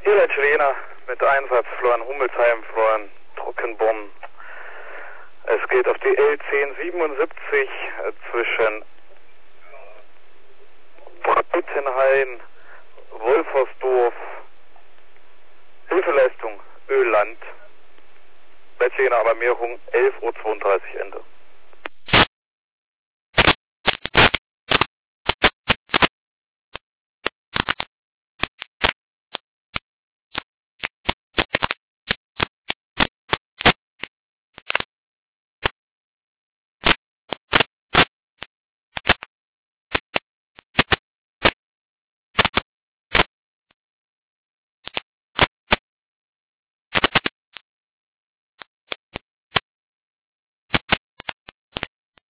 Hier Chilena mit Einsatz Florian Hummelsheim, Florian Trockenborn. Es geht auf die L1077 zwischen Breitenhain, Wolfersdorf, Hilfeleistung Ölland. Chilena Alarmierung 11:32 Uhr Ende.